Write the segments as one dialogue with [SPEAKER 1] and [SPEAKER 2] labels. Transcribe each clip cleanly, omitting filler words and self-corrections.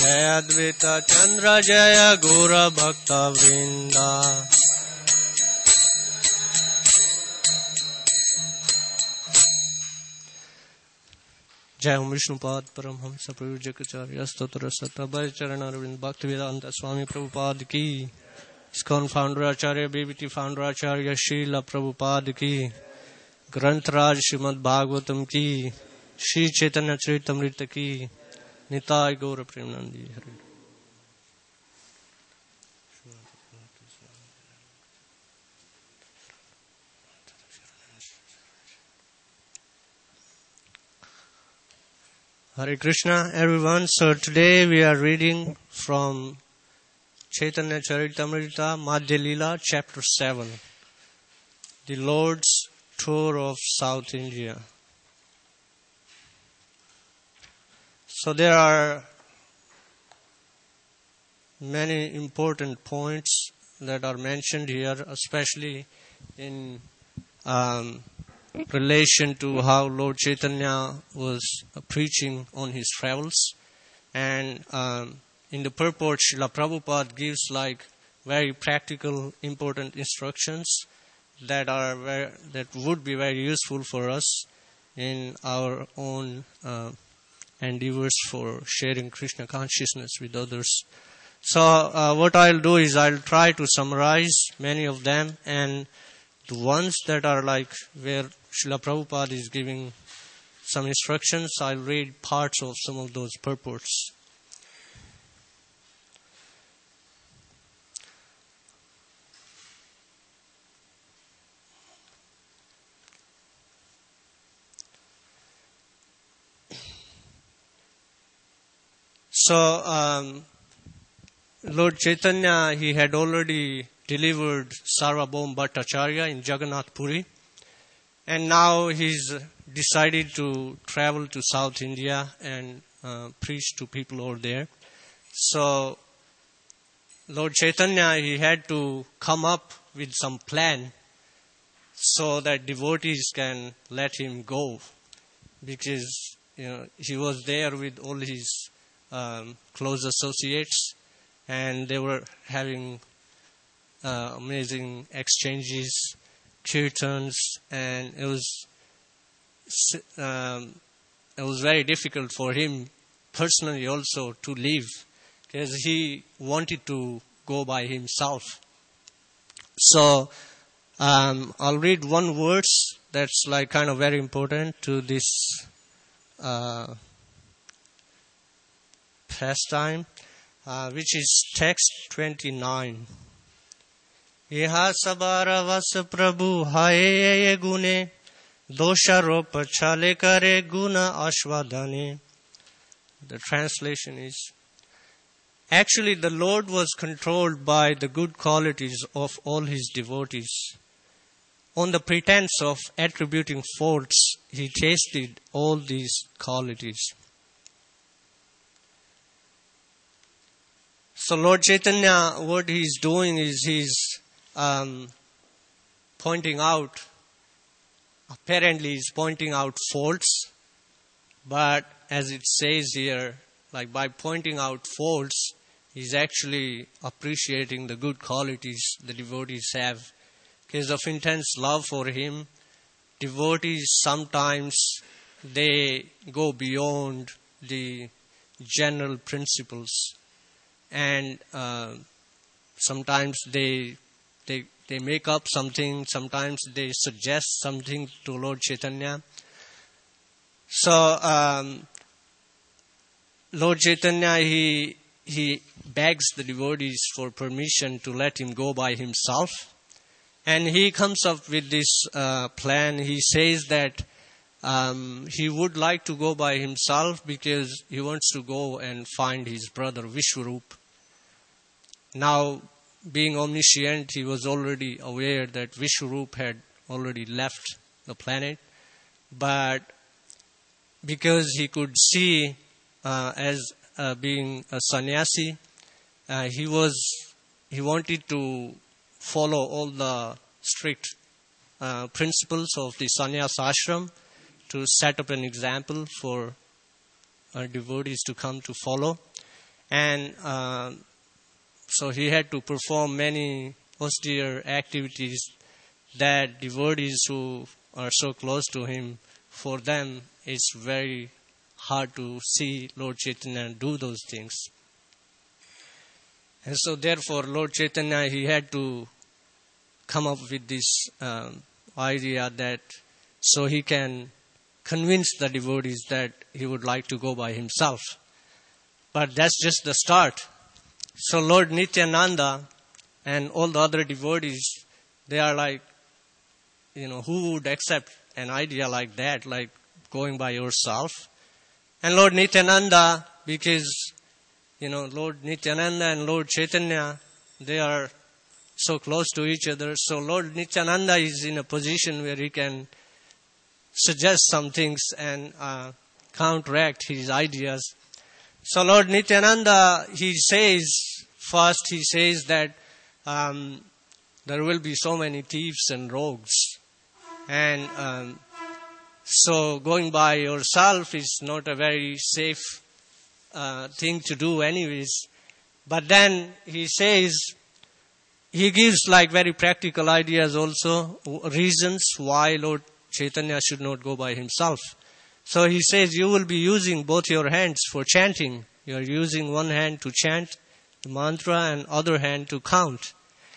[SPEAKER 1] Jaya Advaita Chandra Jaya Gora Bhakta Vrinda. Jai Om Vishnupad Paramhamsa Prayojakacharya Stotra Satabhaya Charanarvind Bhaktivedanta Swami Prabhupada Ki. ISKCON founder Acharya BBT founder Acharya Srila Prabhupada Ki. Granth-raj Srimad Bhagavatam Ki. Shri Chaitanya Charitamrita Ki. Nitai Gaura Premanandi Hari. Hare Krishna, everyone. So today we are reading from Chaitanya Charitamrita, Madhya Leela, chapter 7. The Lord's Tour of South India. So there are many important points that are mentioned here, especially in relation to how Lord Chaitanya was preaching on his travels. And in the purport, Srila Prabhupada gives like very practical, important instructions that would be very useful for us in our own endeavors for sharing Krishna consciousness with others. So what I'll do is I'll try to summarize many of them, and the ones that are like where Srila Prabhupada is giving some instructions, I'll read parts of some of those purports. So, Lord Chaitanya, he had already delivered Sarvabhauma Bhattacharya in Jagannath Puri, and now he's decided to travel to South India and preach to people over there. So, Lord Chaitanya, he had to come up with some plan so that devotees can let him go, because he was there with all his close associates, and they were having amazing exchanges, kirtans, and it was very difficult for him personally also to leave, because he wanted to go by himself. So I'll read one verse that's like kind of very important to this pastime, which is text 29. Iha sabara vas prabhu haye gune dosharop chale kare guna ashwadhane. The translation is, actually the Lord was controlled by the good qualities of all his devotees. On the pretense of attributing faults, he tasted all these qualities. So Lord Chaitanya, what he's doing is he's pointing out faults, but as it says here, like by pointing out faults, he's actually appreciating the good qualities the devotees have. Because of intense love for him, devotees sometimes they go beyond the general principles. And sometimes they make up something. Sometimes they suggest something to Lord Chaitanya. So Lord Chaitanya, he begs the devotees for permission to let him go by himself, and he comes up with this plan. He says that he would like to go by himself because he wants to go and find his brother Vishwarup. Now, being omniscient, he was already aware that Vishwarup had already left the planet. But because he could see as being a sannyasi, he wanted to follow all the strict principles of the sannyas ashram to set up an example for devotees to come to follow. And so he had to perform many austere activities that devotees who are so close to him, for them it's very hard to see Lord Chaitanya do those things. And so therefore Lord Chaitanya, he had to come up with this idea that so he can convince the devotees that he would like to go by himself. But that's just the start. So Lord Nityananda and all the other devotees, they are like, who would accept an idea like that, like going by yourself? And Lord Nityananda, because, Lord Nityananda and Lord Chaitanya, they are so close to each other. So Lord Nityananda is in a position where he can suggest some things and counteract his ideas. So Lord Nityananda, he says that there will be so many thieves and rogues. And so going by yourself is not a very safe thing to do anyways. But then he says, he gives like very practical ideas also, reasons why Lord Chaitanya should not go by himself. So he says, you will be using both your hands for chanting. You are using one hand to chant the mantra and other hand to count.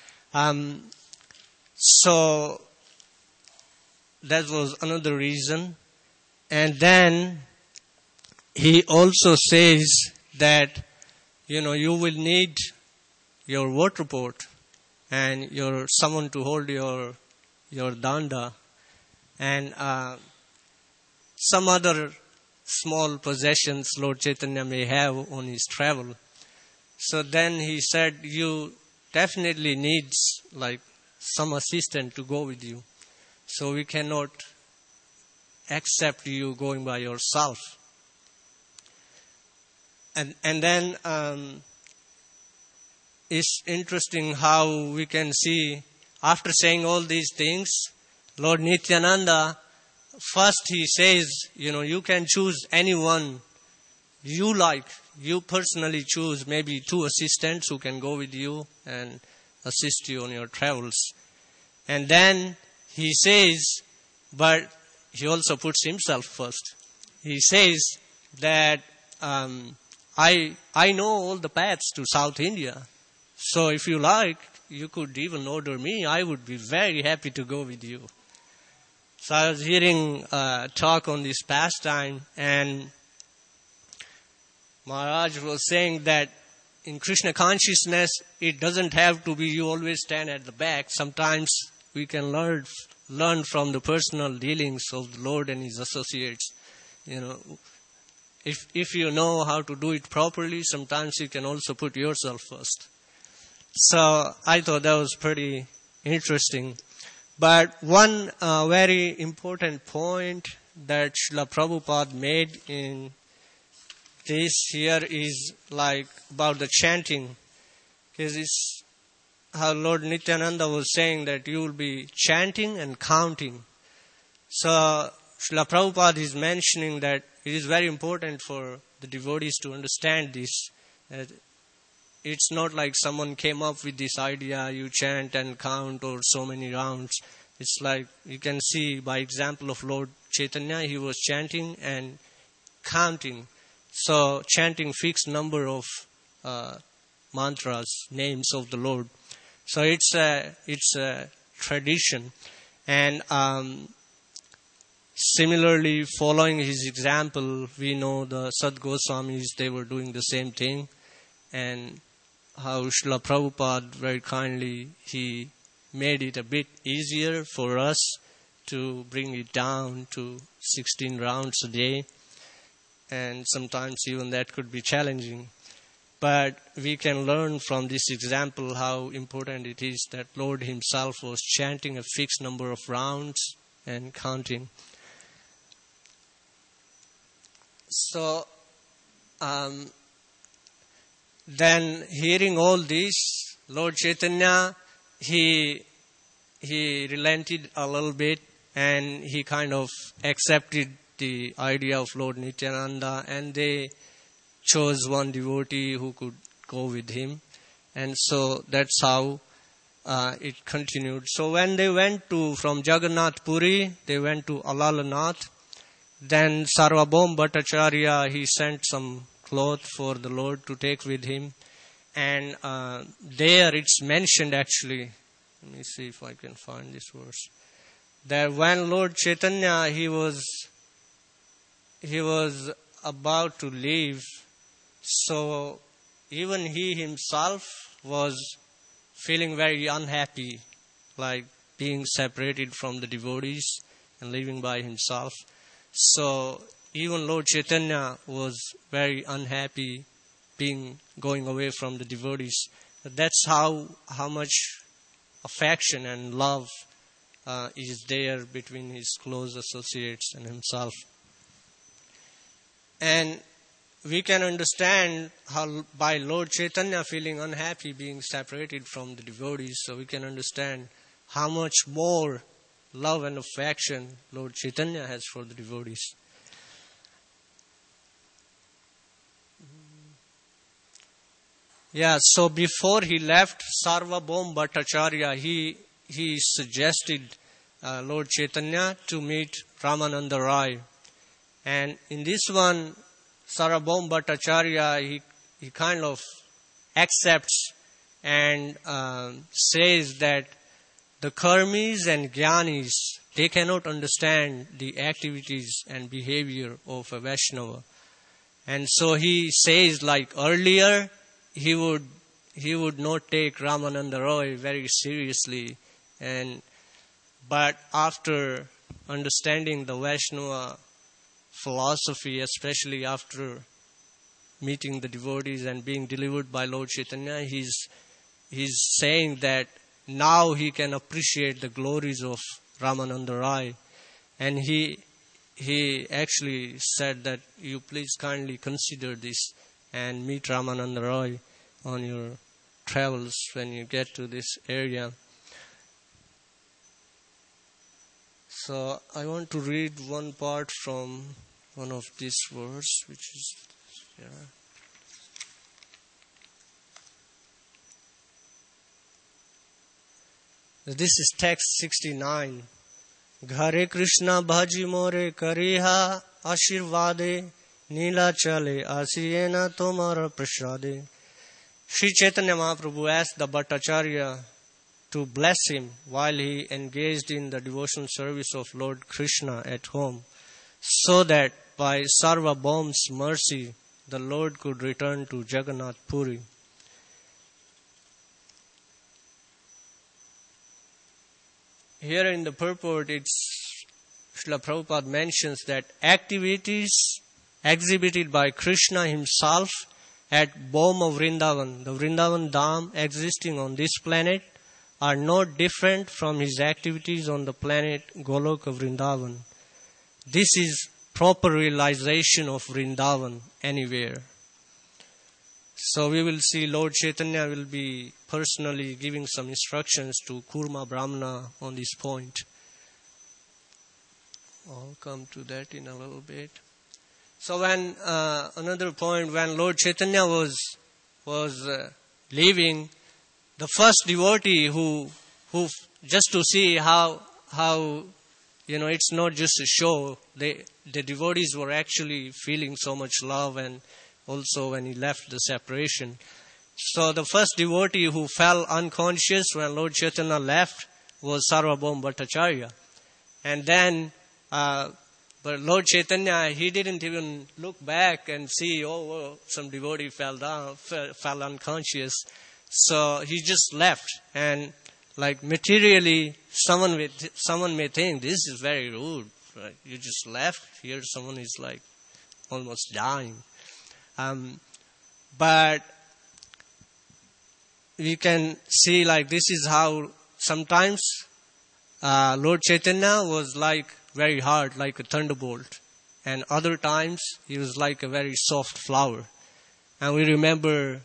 [SPEAKER 1] So that was another reason. And then he also says that, you will need your water pot and someone to hold your danda and some other small possessions Lord Chaitanya may have on his travel. So then he said, you definitely need like some assistant to go with you. So we cannot accept you going by yourself. And then it's interesting how we can see, after saying all these things, Lord Nityananda, first he says, you can choose anyone you like. You personally choose maybe 2 assistants who can go with you and assist you on your travels. And then he says, but he also puts himself first. He says that I know all the paths to South India. So if you like, you could even order me. I would be very happy to go with you. So I was hearing a talk on this pastime, and Maharaj was saying that in Krishna consciousness, it doesn't have to be you always stand at the back. Sometimes we can learn from the personal dealings of the Lord and His associates. If you know how to do it properly, sometimes you can also put yourself first. So I thought that was pretty interesting. But one very important point that Srila Prabhupada made in this here is like about the chanting. Because it's how Lord Nityananda was saying that you will be chanting and counting. So Srila Prabhupada is mentioning that it is very important for the devotees to understand this. It's not like someone came up with this idea, you chant and count or so many rounds. It's like you can see by example of Lord Chaitanya, he was chanting and counting. So chanting fixed number of mantras, names of the Lord. So it's a tradition. And similarly, following his example, we know the Sad Goswamis, they were doing the same thing. And how Srila Prabhupada very kindly, he made it a bit easier for us to bring it down to 16 rounds a day. And sometimes even that could be challenging. But we can learn from this example how important it is that Lord himself was chanting a fixed number of rounds and counting. So, then hearing all this, Lord Chaitanya, he relented a little bit and he kind of accepted the idea of Lord Nityananda, and they chose one devotee who could go with him. And so that's how it continued. So when they went from Jagannath Puri, they went to Alalanath. Then Sarvabhauma Bhattacharya, he sent some cloth for the Lord to take with him. And there it's mentioned actually, let me see if I can find this verse, that when Lord Chaitanya, he was about to leave, so even he himself was feeling very unhappy, like being separated from the devotees and living by himself. So even Lord Chaitanya was very unhappy going away from the devotees. That's how much affection and love is there between his close associates and himself. And we can understand how by Lord Chaitanya feeling unhappy being separated from the devotees, so we can understand how much more love and affection Lord Chaitanya has for the devotees. Yeah, so before he left, Sarvabhauma Bhattacharya, he suggested Lord Chaitanya to meet Ramananda Rai. And in this one, Sarvabhauma Bhattacharya, he kind of accepts and says that the karmis and jnanis, they cannot understand the activities and behavior of a Vaishnava. And so he says, like earlier, he would not take Ramananda Roy very seriously, but after understanding the Vaishnava philosophy, especially after meeting the devotees and being delivered by Lord Chaitanya, he's saying that now he can appreciate the glories of Ramananda Rai. And he actually said that you please kindly consider this and meet Ramananda Rai on your travels when you get to this area. So I want to read one part from one of these verses, which is here. This is text 69. Ghare Krishna bhaji more kariha ashirvade nila chale asiyena tomara prasade. Sri Chaitanya Mahaprabhu asked the Bhattacharya to bless him while he engaged in the devotional service of Lord Krishna at home, so that by Sarvabhauma's mercy the Lord could return to Jagannath Puri. Here in the purport, Srila Prabhupada mentions that activities exhibited by Krishna himself at Boma Vrindavan, the Vrindavan Dham existing on this planet, are not different from his activities on the planet Goloka Vrindavan. This is proper realization of Vrindavan anywhere. So we will see Lord Chaitanya will be personally giving some instructions to Kurma Brahmana on this point. I'll come to that in a little bit. So when another point, when Lord Chaitanya was leaving, the first devotee who just to see how it's not just a show, the devotees were actually feeling so much love, and also when he left the separation. So the first devotee who fell unconscious when Lord Chaitanya left was Sarvabhauma Bhattacharya. And then but Lord Chaitanya, he didn't even look back and see, some devotee fell unconscious. So he just left. And like materially, someone may think this is very rude. Right? You just left. Here someone is like almost dying. But we can see like this is how sometimes Lord Chaitanya was like very hard, like a thunderbolt. And other times he was like a very soft flower. And we remember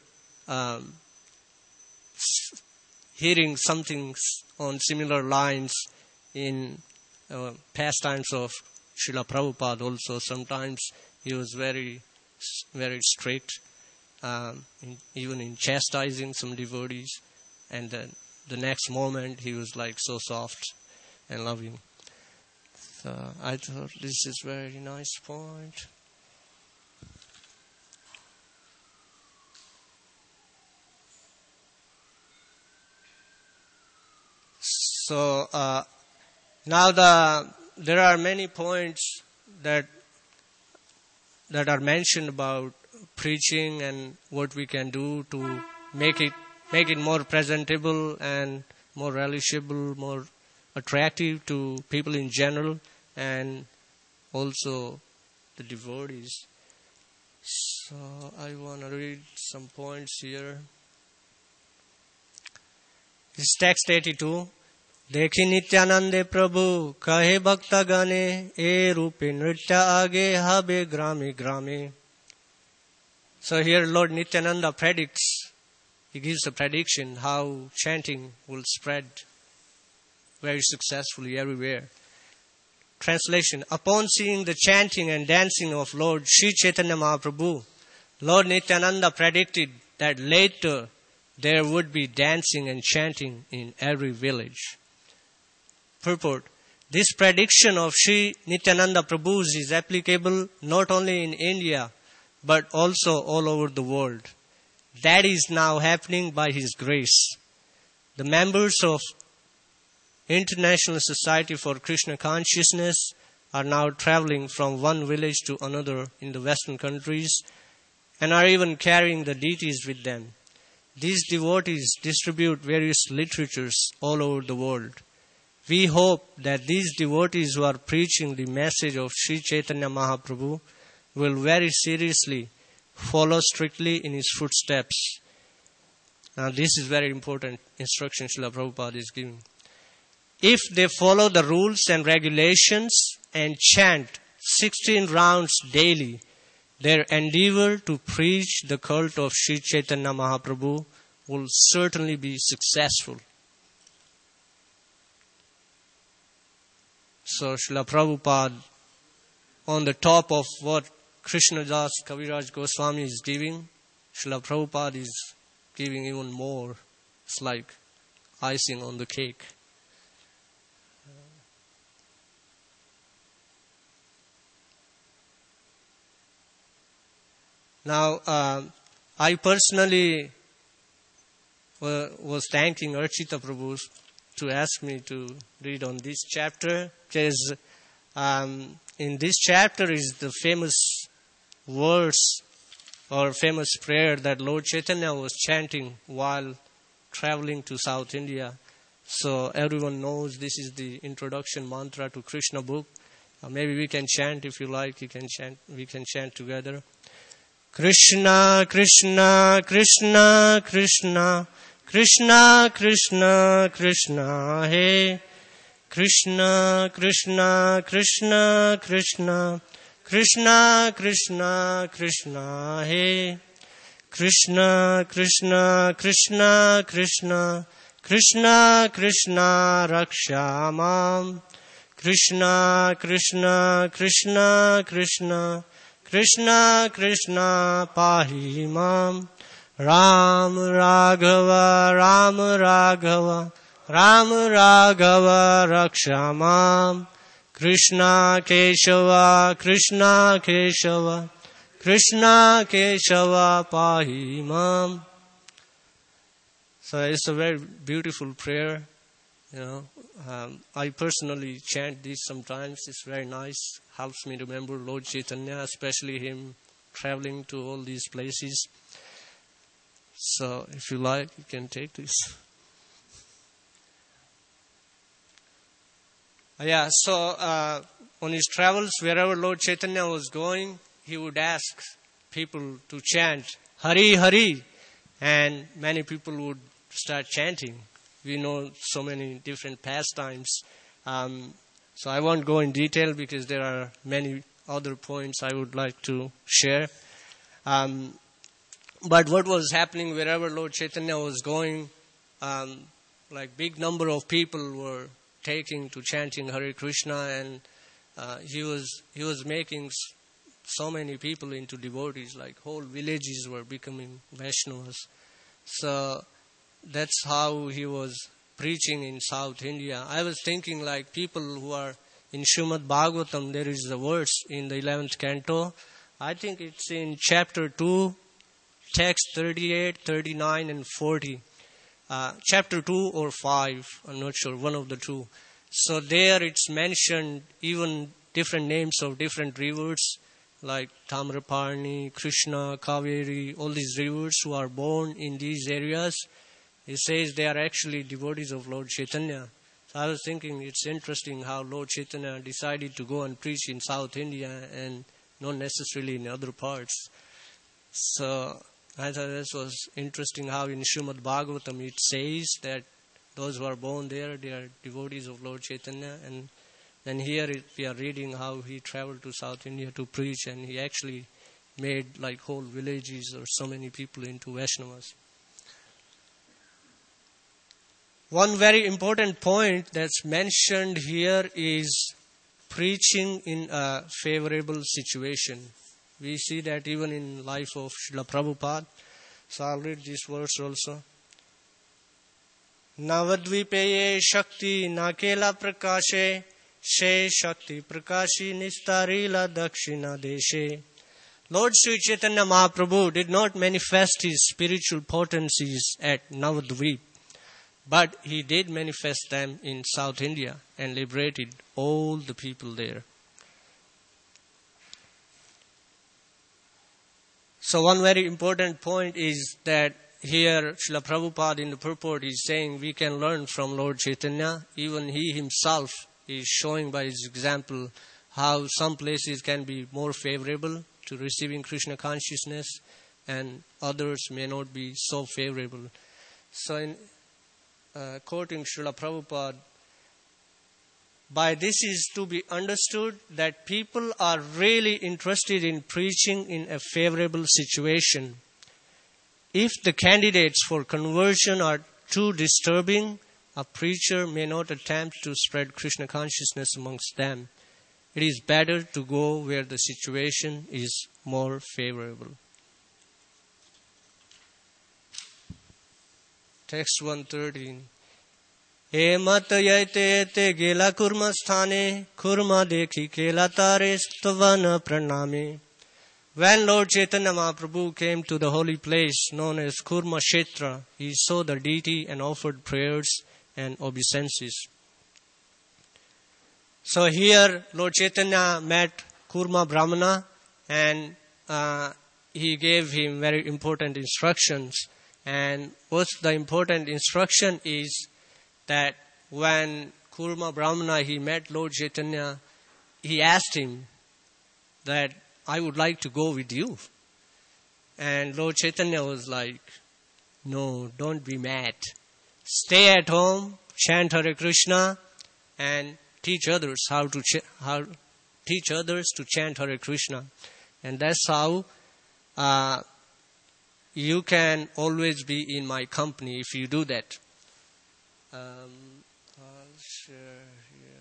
[SPEAKER 1] hearing something on similar lines in pastimes of Srila Prabhupada also. Sometimes he was very very strict, even in chastising some devotees. And then the next moment he was like so soft and loving. So I thought this is very nice point. So now there are many points that are mentioned about preaching and what we can do to make it more presentable and more relishable, more attractive to people in general and also the devotees. So I want to read some points here. This is text 82. देखी नित्यानंदे प्रभु कहे भक्त गणे ए रूपे नृत्य आगे हबे ग्रामे ग्रामे. So here Lord Nityananda predicts, he gives a prediction how chanting will spread very successfully everywhere. Translation. Upon seeing the chanting and dancing of Lord Sri Chaitanya Mahaprabhu, Lord Nityananda predicted that later there would be dancing and chanting in every village. Purport. This prediction of Sri Nityananda Prabhu's is applicable not only in India but also all over the world. That is now happening by His grace. The members of International Society for Krishna Consciousness are now traveling from one village to another in the Western countries and are even carrying the deities with them. These devotees distribute various literatures all over the world. We hope that these devotees who are preaching the message of Sri Chaitanya Mahaprabhu will very seriously follow strictly in his footsteps. Now this is very important instruction Srila Prabhupada is giving. If they follow the rules and regulations and chant 16 rounds daily, their endeavor to preach the cult of Sri Chaitanya Mahaprabhu will certainly be successful. So Srila Prabhupada, on the top of what Krishnadas Kaviraj Goswami is giving, Srila Prabhupada is giving even more. It's like icing on the cake. Now, I personally was thanking Archita Prabhu to ask me to read on this chapter, because in this chapter is the famous verse or famous prayer that Lord Chaitanya was chanting while traveling to South India. So everyone knows this is the introduction mantra to Krishna book. Maybe we can chant if you like. You can chant. We can chant together. Krishna, Krishna, Krishna, Krishna, Krishna, Krishna, Krishna, Hey. Krishna, Krishna, Krishna, Krishna, Krishna, Krishna, Krishna, Hey. Krishna, Krishna, Krishna, Krishna, Krishna, Krishna, Rakshamam. Krishna, Krishna, Krishna, Krishna, Krishna, Krishna, Pahimam. Ram Raghava, Ram Raghava, Ram Raghava, Rakshamam. Krishna Keshava, Krishna Keshava, Krishna Keshava, Pahimam. So it's a very beautiful prayer. I personally chant this sometimes. It's very nice. Helps me remember Lord Chaitanya, especially him traveling to all these places. So if you like, you can take this. So on his travels, wherever Lord Chaitanya was going, he would ask people to chant Hari Hari, and many people would start chanting. We know so many different pastimes. So I won't go in detail because there are many other points I would like to share. But what was happening wherever Lord Chaitanya was going, like big number of people were taking to chanting Hare Krishna, and he was making so many people into devotees, like whole villages were becoming Vaishnavas. So that's how he was preaching in South India. I was thinking like people who are in Srimad Bhagavatam, there is a verse in the 11th canto. I think it's in chapter 2, text 38, 39 and 40. Chapter 2 or 5, I'm not sure, one of the two. So there it's mentioned even different names of different rivers like Tamraparni, Krishna, Kaveri, all these rivers who are born in these areas. It says they are actually devotees of Lord Chaitanya. So I was thinking it's interesting how Lord Chaitanya decided to go and preach in South India and not necessarily in other parts. So I thought this was interesting how in Srimad Bhagavatam it says that those who are born there, they are devotees of Lord Chaitanya. And then here we are reading how he traveled to South India to preach, and he actually made like whole villages or so many people into Vaishnavas. One very important point that's mentioned here is preaching in a favorable situation. We see that even in life of Srila Prabhupada. So I'll read this verse also. Navadvipeye Shakti Nakela Prakashe She Shakti Prakashi Nistarila Dakshina Deshe. Lord Sri Chaitanya Mahaprabhu did not manifest his spiritual potencies at Navadvip, but he did manifest them in South India and liberated all the people there. So one very important point is that here Srila Prabhupada in the purport is saying we can learn from Lord Chaitanya. Even he himself is showing by his example how some places can be more favorable to receiving Krishna consciousness and others may not be so favorable. So in quoting Srila Prabhupada, by this is to be understood that people are really interested in preaching in a favorable situation. If the candidates for conversion are too disturbing, a preacher may not attempt to spread Krishna consciousness amongst them. It is better to go where the situation is more favorable. Text 113. He matayate te gela kurma sthane, kurma dekhi kela tare stavana praname. When Lord Chaitanya Mahaprabhu came to the holy place known as Kurma Kshetra, he saw the deity and offered prayers and obeisances. So here Lord Chaitanya met Kurma Brahmana and he gave him very important instructions. And what's the important instruction is that when Kurma Brahmana he met Lord Chaitanya, he asked him that I would like to go with you. And Lord Chaitanya was like, no, don't be mad. Stay at home, chant Hare Krishna, and teach others teach others to chant Hare Krishna. And that's how you can always be in my company if you do that. I'll share here.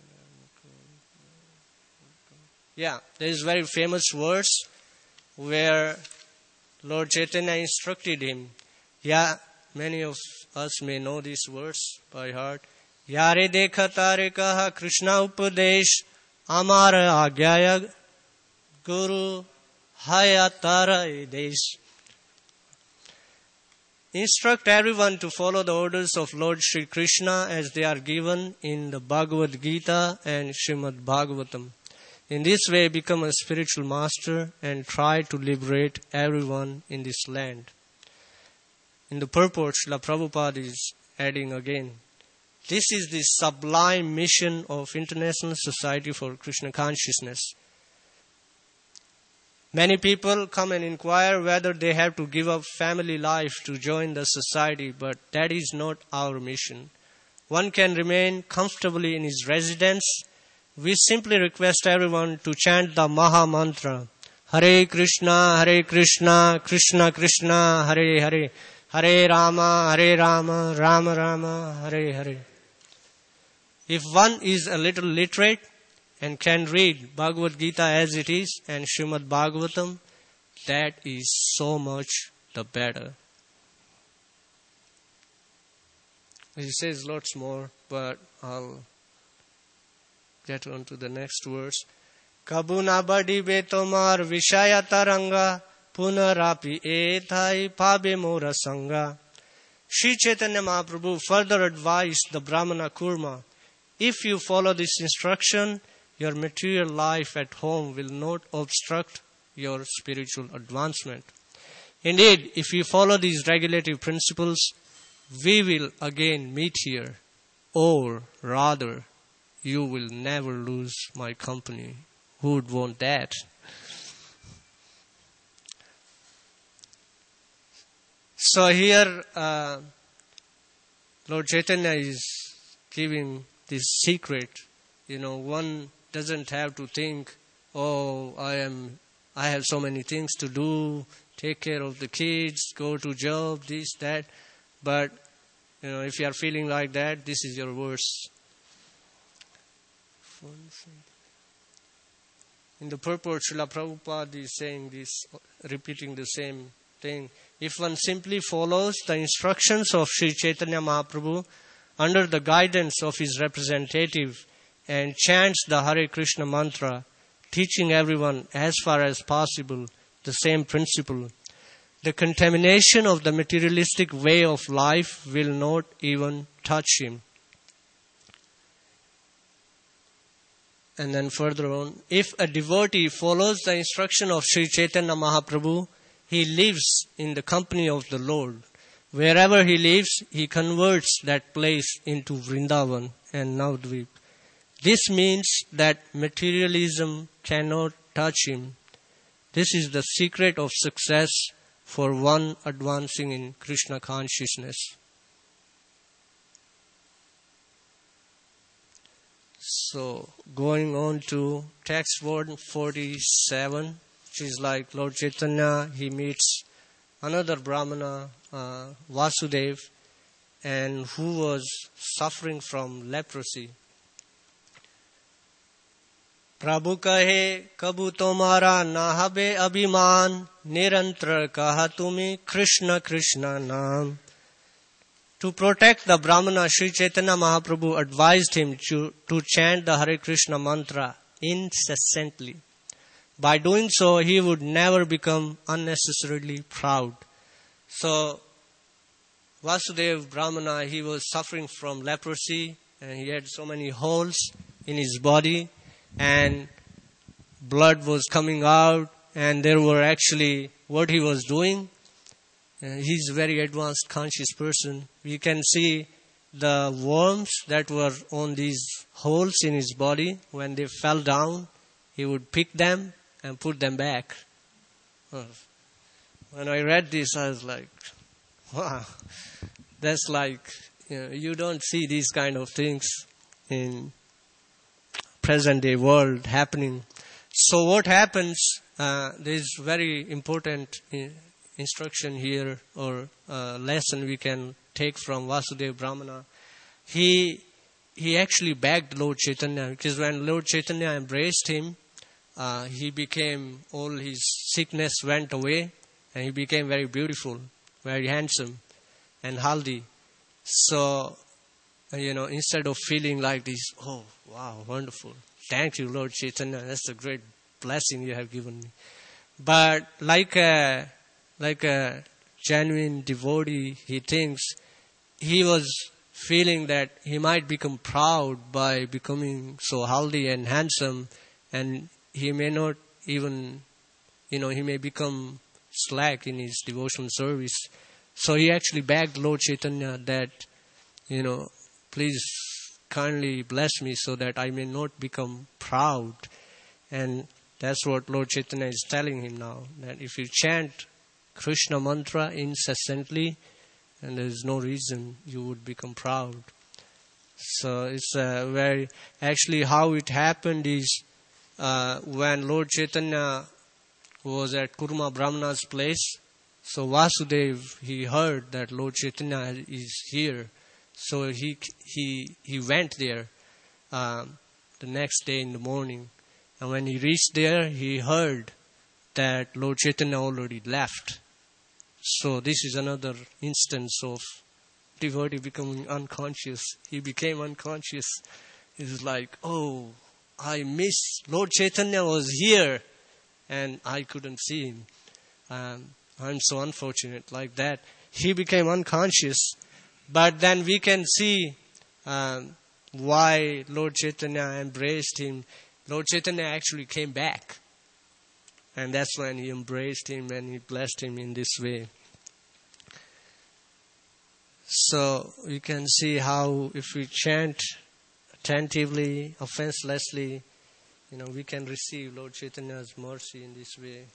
[SPEAKER 1] Yeah, there is a very famous verse where Lord Chaitanya instructed him. Yeah, many of us may know this verse by heart. Yare dekha tare kaha Krishna upadesh amara agyaya guru hayatara desh. Instruct everyone to follow the orders of Lord Sri Krishna as they are given in the Bhagavad Gita and Srimad Bhagavatam. In this way, become a spiritual master and try to liberate everyone in this land. In the purport, Srila Prabhupada is adding again, this is the sublime mission of International Society for Krishna Consciousness. Many people come and inquire whether they have to give up family life to join the society, but that is not our mission. One can remain comfortably in his residence. We simply request everyone to chant the Maha Mantra. Hare Krishna, Krishna Krishna, Hare Hare, Hare Rama, Rama Rama, Hare Hare. If one is a little literate and can read Bhagavad Gita as it is and Srimad Bhagavatam, that is so much the better. He says lots more, but I'll get on to the next verse. Kabuna badi be tomar vishaya taranga punarapi ethai pabe mora sanga. Sri Chaitanya Mahaprabhu further advised the Brahmana Kurma, if you follow this instruction, your material life at home will not obstruct your spiritual advancement. Indeed, if you follow these regulative principles, we will again meet here, or rather, you will never lose my company. Who would want that? So here, Lord Chaitanya is giving this secret. One doesn't have to think, oh, I have so many things to do, take care of the kids, go to job, this, that. But, if you are feeling like that, this is your verse. In the purport, Srila Prabhupada is saying this, repeating the same thing. If one simply follows the instructions of Sri Chaitanya Mahaprabhu under the guidance of his representative and chants the Hare Krishna mantra, teaching everyone as far as possible the same principle, the contamination of the materialistic way of life will not even touch him. And then further on, if a devotee follows the instruction of Sri Chaitanya Mahaprabhu, he lives in the company of the Lord. Wherever he lives, he converts that place into Vrindavan and Navadvip. This means that materialism cannot touch him. This is the secret of success for one advancing in Krishna consciousness. So, going on to text 147, which is like Lord Chaitanya, he meets another Brahmana, Vasudev, and who was suffering from leprosy. Prabhu kahe kabu tomara nahabe abhiman nirantar kaha tumi Krishna Krishna naam. To protect the Brahmana, Sri Chaitanya Mahaprabhu advised him to chant the Hare Krishna mantra incessantly. By doing so, he would never become unnecessarily proud. So, Vasudeva Brahmana, he was suffering from leprosy and he had so many holes in his body and blood was coming out and there were actually what he was doing. He's a very advanced conscious person. We can see the worms that were on these holes in his body. When they fell down, he would pick them and put them back. When I read this, I was like, wow, that's like, you don't see these kind of things in present day world happening. So what happens, there's very important instruction here or lesson we can take from Vasudeva Brahmana. He actually begged Lord Chaitanya, because when Lord Chaitanya embraced him, he became, all his sickness went away and he became very beautiful, very handsome and healthy. So, instead of feeling like this, oh, wow, wonderful. Thank you, Lord Chaitanya. That's a great blessing you have given me. But like a genuine devotee, he thinks he was feeling that he might become proud by becoming so healthy and handsome, and he may not even, he may become slack in his devotional service. So he actually begged Lord Chaitanya that, please kindly bless me so that I may not become proud. And that's what Lord Chaitanya is telling him now, that if you chant Krishna mantra incessantly, and there is no reason you would become proud. So it's actually how it happened is when Lord Chaitanya was at Kurma Brahmana's place, so Vasudeva, he heard that Lord Chaitanya is here. So he went there. The the next day in the morning. And when he reached there, he heard that Lord Chaitanya already left. So this is another instance of devotee becoming unconscious. He became unconscious. He's like, oh, I missed. Lord Chaitanya was here and I couldn't see him. I'm so unfortunate like that. He became unconscious. But then we can see why Lord Chaitanya embraced him. Lord Chaitanya actually came back. And that's when he embraced him and he blessed him in this way. So we can see how if we chant attentively, offenselessly, we can receive Lord Chaitanya's mercy in this way.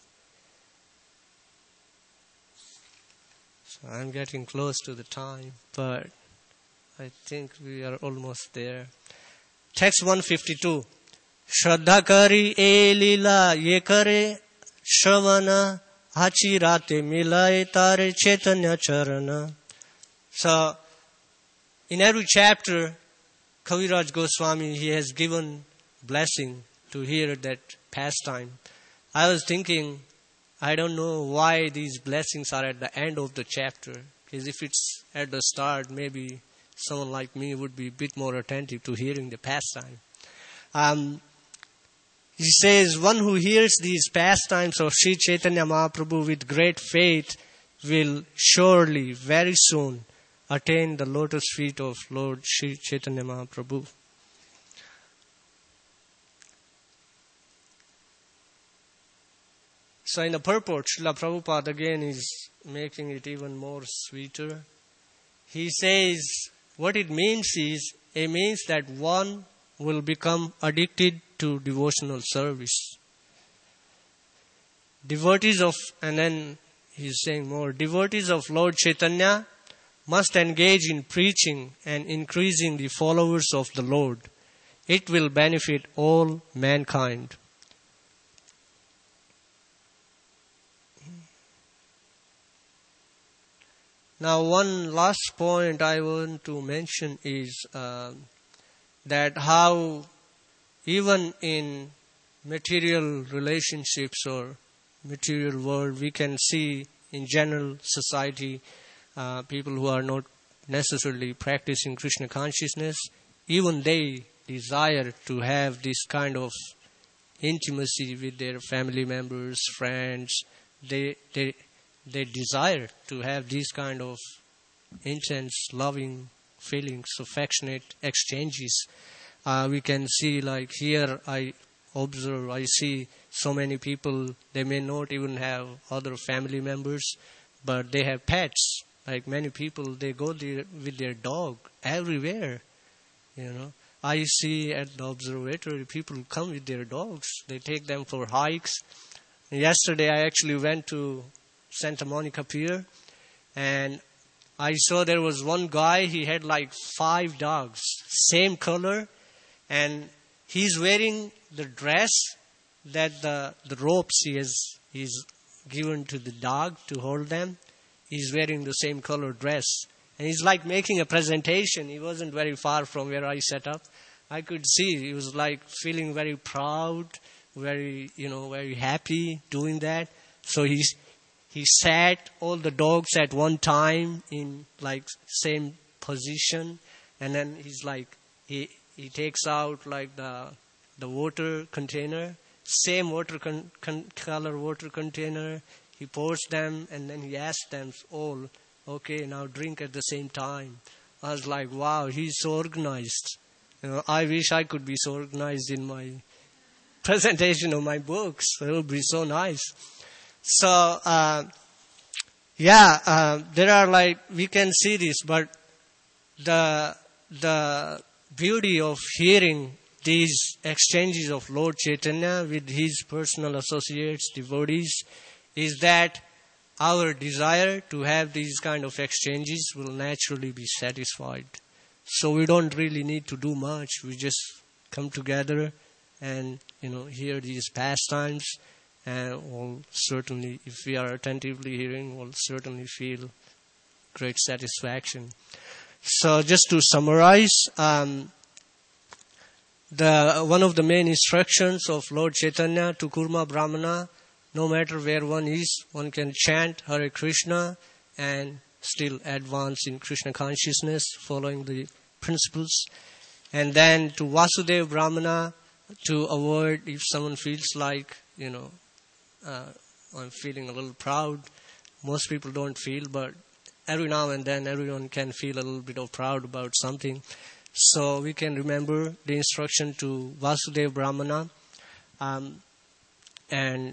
[SPEAKER 1] So I'm getting close to the time, but I think we are almost there. Text 152. Shraddha kari e lila ye kare shravana hachi rate milai tare Chaitanya charana. So, in every chapter, Kaviraj Goswami, he has given blessing to hear that pastime. I was thinking, I don't know why these blessings are at the end of the chapter. Because if it's at the start, maybe someone like me would be a bit more attentive to hearing the pastime. He says, one who hears these pastimes of Sri Chaitanya Mahaprabhu with great faith will surely, very soon, attain the lotus feet of Lord Sri Chaitanya Mahaprabhu. So in the purport, Srila Prabhupada again is making it even more sweeter. He says, what it means is, it means that one will become addicted to devotional service. And then he's saying more, devotees of Lord Chaitanya must engage in preaching and increasing the followers of the Lord. It will benefit all mankind. Now, one last point I want to mention is that how even in material relationships or material world, we can see in general society people who are not necessarily practicing Krishna consciousness, even they desire to have this kind of intimacy with their family members, friends. They desire to have these kind of intense, loving feelings, affectionate exchanges. We can see, like here, I see so many people, they may not even have other family members, but they have pets. Like many people, they go there with their dog everywhere, I see at the observatory, people come with their dogs. They take them for hikes. Yesterday, I actually went to Santa Monica Pier, and I saw there was one guy, he had like 5 dogs, same color, and he's wearing the dress that the ropes he's given to the dog to hold them. He's wearing the same color dress. And he's like making a presentation. He wasn't very far from where I set up. I could see he was like feeling very proud, very happy doing that. So he sat all the dogs at one time in like same position. And then he's like, he takes out like the water container, same color water container. He pours them and then he asks them all, okay, now drink at the same time. I was like, wow, he's so organized. I wish I could be so organized in my presentation of my books. It would be so nice. So, there are like, we can see this, but the beauty of hearing these exchanges of Lord Chaitanya with his personal associates, devotees, is that our desire to have these kind of exchanges will naturally be satisfied. So we don't really need to do much. We just come together and, hear these pastimes. And we'll certainly, if we are attentively hearing, we'll certainly feel great satisfaction. So just to summarize, one of the main instructions of Lord Chaitanya to Kurma Brahmana, no matter where one is, one can chant Hare Krishna and still advance in Krishna consciousness, following the principles. And then to Vasudeva Brahmana, to avoid if someone feels like, I'm feeling a little proud. Most people don't feel, but every now and then everyone can feel a little bit of proud about something. So we can remember the instruction to Vasudeva Brahmana, and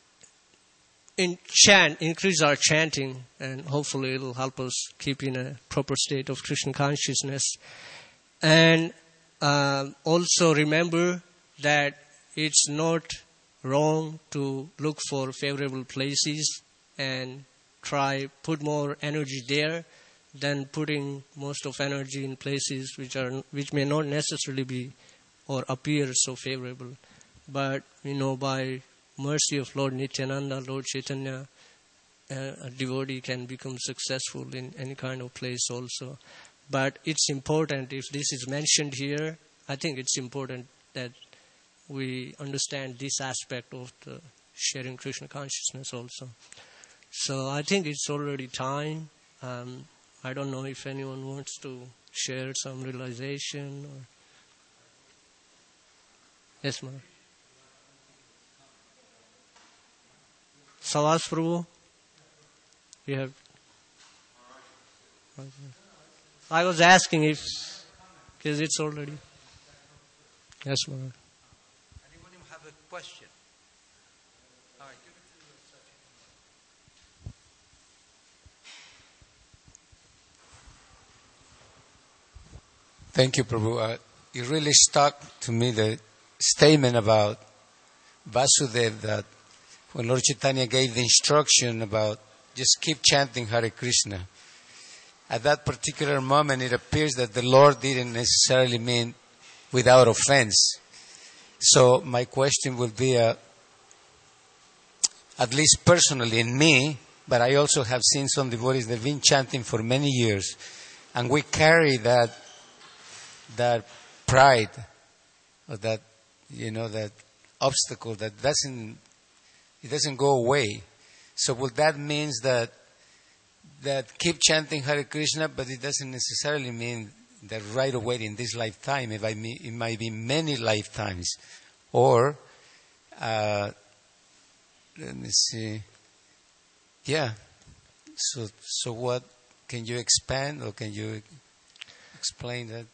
[SPEAKER 1] increase our chanting, and hopefully it will help us keep in a proper state of Krishna consciousness. And also remember that it's not wrong to look for favorable places and put more energy there than putting most of energy in places which may not necessarily be or appear so favorable. But by mercy of Lord Nityananda, Lord Chaitanya, a devotee can become successful in any kind of place also. But it's important, if this is mentioned here, I think it's important that we understand this aspect of the sharing Krishna consciousness also. So I think it's already time. I don't know if anyone wants to share some realization. Or... Yes, ma'am. Savas Prabhu, you have... I was asking if, because it's already... Yes, ma'am.
[SPEAKER 2] Anyone have a question? All right, give it to Thank you, Prabhu. It really stuck to me the statement about Vasudeva, that when Lord Chaitanya gave the instruction about just keep chanting Hare Krishna, at that particular moment it appears that the Lord didn't necessarily mean without offense. So my question would be, at least personally in me, but I also have seen some devotees that have been chanting for many years, and we carry that pride, or that that obstacle that doesn't go away. So would that means that keep chanting Hare Krishna, but it doesn't necessarily mean that right away in this lifetime. It might be many lifetimes. Or let me see. Yeah. So what, can you expand, or can you explain that?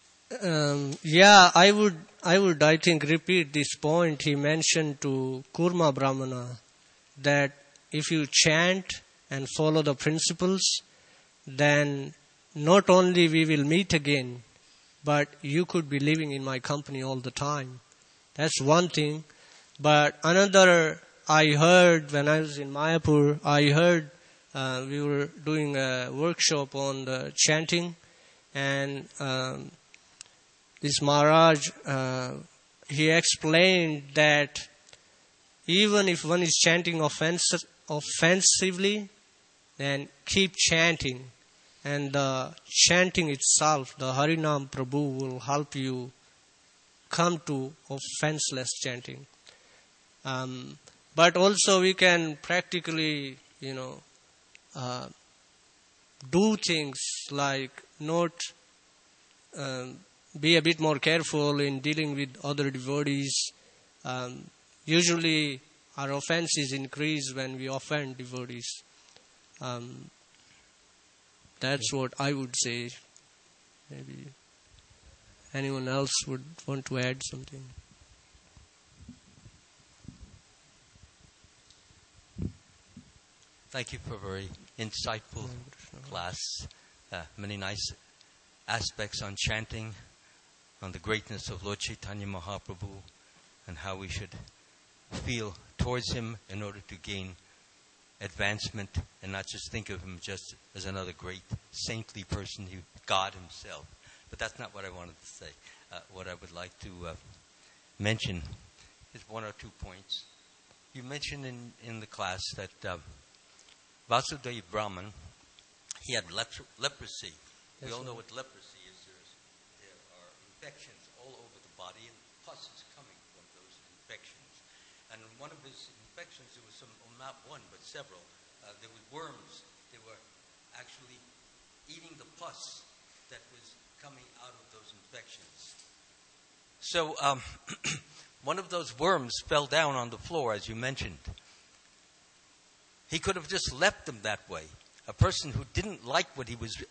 [SPEAKER 1] I would I think repeat this point he mentioned to Kurma Brahmana, that if you chant and follow the principles, then not only we will meet again, but you could be living in my company all the time. That's one thing. But another, I heard when I was in Mayapur, we were doing a workshop on the chanting, and this Maharaj, he explained that even if one is chanting offensively, then keep chanting. And the chanting itself, the Harinam Prabhu, will help you come to offenseless chanting. But also we can practically, do things like not be a bit more careful in dealing with other devotees. Usually our offenses increase when we offend devotees. That's what I would say. Maybe anyone else would want to add something.
[SPEAKER 2] Thank you for a very insightful class. Many nice aspects on chanting, on the greatness of Lord Chaitanya Mahaprabhu, and how we should feel towards him in order to gain advancement, and not just think of him just as another great saintly person, God himself. But that's not what I wanted to say. What I would like to mention is one or 2 points. You mentioned in the class that Vasudeva Brahman, he had leprosy. We all know what leprosy is. There are infections all over the body, and one of his infections, there was not one, but several. There were worms. They were actually eating the pus that was coming out of those infections. So one of those worms fell down on the floor, as you mentioned. He could have just left them that way. A person who didn't like what he was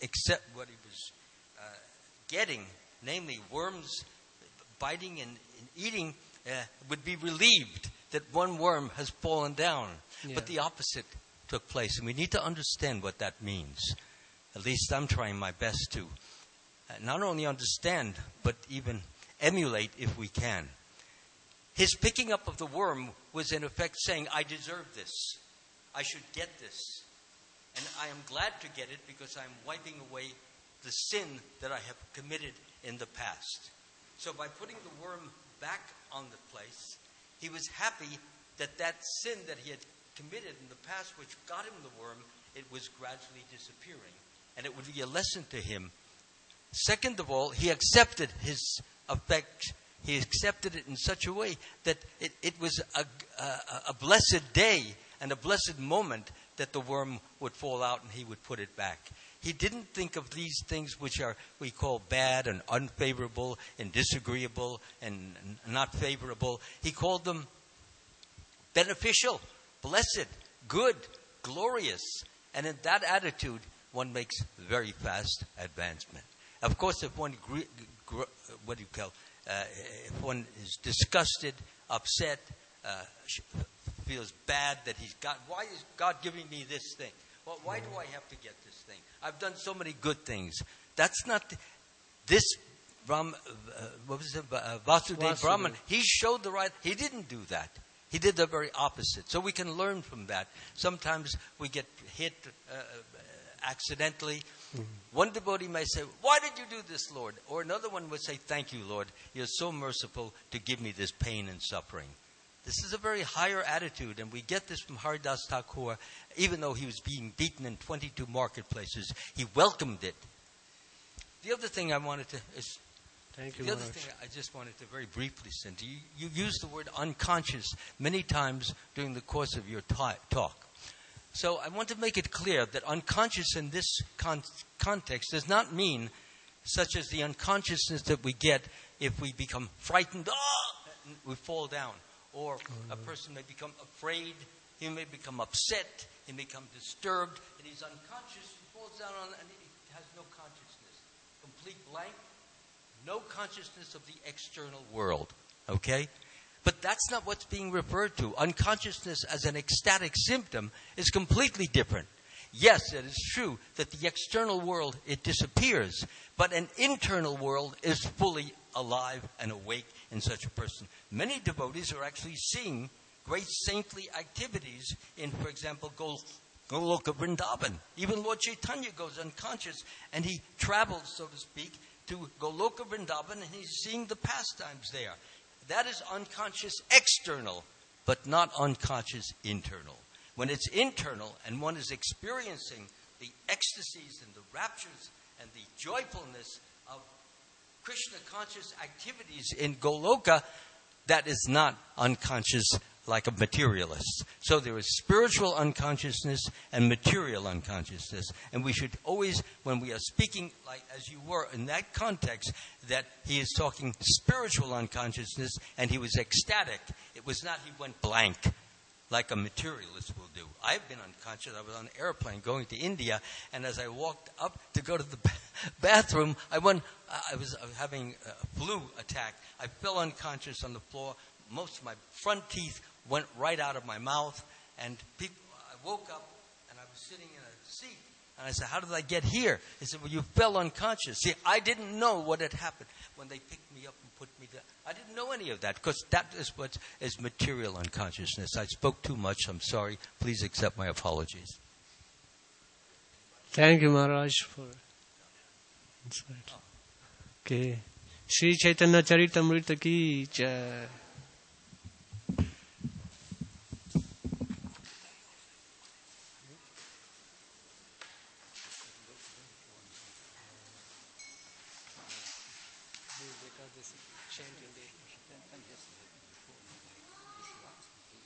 [SPEAKER 2] getting, namely worms biting and eating, would be relieved that one worm has fallen down. Yeah. But the opposite took place, and we need to understand what that means. At least I'm trying my best to not only understand, but even emulate if we can. His picking up of the worm was in effect saying, I deserve this. I should get this. And I am glad to get it because I'm wiping away the sin that I have committed in the past. So by putting the worm back on the place, he was happy that that sin that he had committed in the past, which got him the worm, it was gradually disappearing. And it would be a lesson to him. Second of all, he accepted his effect. He accepted it in such a way that it was a blessed day and a blessed moment that the worm would fall out and he would put it back. He didn't think of these things which we call bad and unfavorable and disagreeable and not favorable. He called them beneficial, blessed, good, glorious. And in that attitude, one makes very fast advancement. Of course, if one if one is disgusted, upset, feels bad that why is God giving me this thing? Well, why do I have to get this thing? I've done so many good things. That's not this Vasudeva Brahman. He showed he didn't do that. He did the very opposite. So we can learn from that. Sometimes we get hit accidentally. Mm-hmm. One devotee may say, why did you do this, Lord? Or another one would say, thank you, Lord. You're so merciful to give me this pain and suffering. This is a very higher attitude, and we get this from Haridas Thakur. Even though he was being beaten in 22 marketplaces, he welcomed it. The other thing I just wanted to very briefly say to you, you used the word unconscious many times during the course of your talk. So I want to make it clear that unconscious in this context does not mean such as the unconsciousness that we get if we become frightened, and we fall down. Or a person may become afraid, he may become upset, he may become disturbed, and he's unconscious, he falls down and he has no consciousness. Complete blank, no consciousness of the external world. Okay? But that's not what's being referred to. Unconsciousness as an ecstatic symptom is completely different. Yes, it is true that the external world, it disappears, but an internal world is fully alive and awake in such a person. Many devotees are actually seeing great saintly activities in, for example, Goloka Vrindavan. Even Lord Chaitanya goes unconscious and he travels, so to speak, to Goloka Vrindavan and he's seeing the pastimes there. That is unconscious external, but not unconscious internal. When it's internal and one is experiencing the ecstasies and the raptures and the joyfulness of Krishna conscious activities in Goloka, that is not unconscious like a materialist. So there is spiritual unconsciousness and material unconsciousness. And we should always, when we are speaking like as you were in that context, that he is talking spiritual unconsciousness and he was ecstatic. It was not he went blank like a materialist will do. I've been unconscious. I was on an airplane going to India, and as I walked up to go to the bathroom, I was having a flu attack. I fell unconscious on the floor. Most of my front teeth went right out of my mouth, and I woke up, and I was sitting in a seat, and I said, how did I get here? He said, well, you fell unconscious. See, I didn't know what had happened when they picked me up and put me down. I didn't know any of that, because that is what is material unconsciousness. I spoke too much. I'm sorry. Please accept my apologies.
[SPEAKER 1] Thank you, Maharaj, for insight. Okay. Shri Chaitanya Charitamrita ki jai.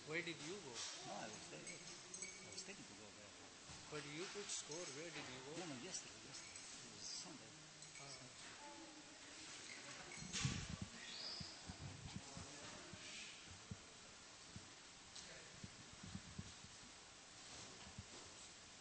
[SPEAKER 1] Where did you go?
[SPEAKER 3] No, I was there. I was thinking to go there.
[SPEAKER 1] But you could score. Where did you